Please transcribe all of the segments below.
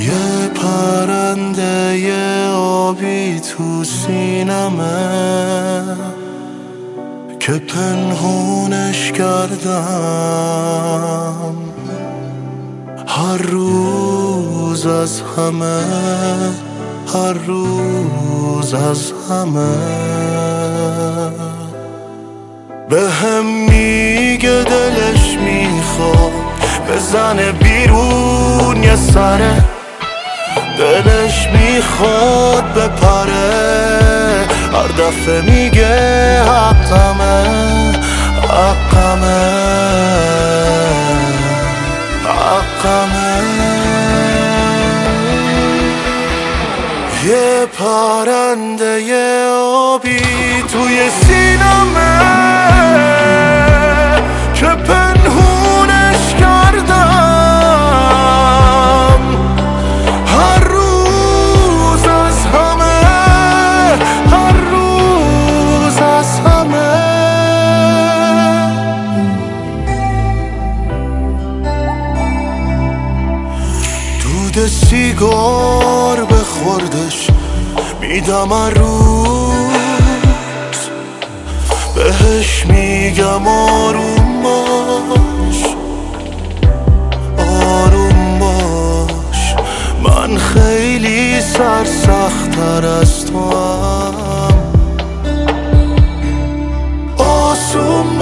یه پرنده یه آبی تو سینمه که پنهونش کردم هر روز از همه، هر روز از همه. به هم میگه دلش میخواد بزنه بیرون یه سره، دلش میخواد بپره، هر دفعه میگه حقمه، حقمه، حقمه. یه پرنده یه آبی توی سینمه که پنهونش کردم هر روز از همه، هر روز از همه. دود سیگار بخوردش میدم هر روز، بهش میگم آروم باش، آروم باش، من خیلی سرسخت‌تر از تو هم. آسون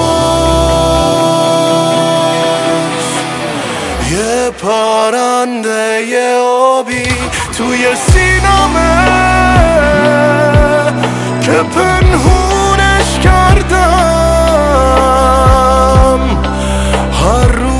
باش، یه پرنده یه آبی توی سینمه که پنهونش کردم هر روز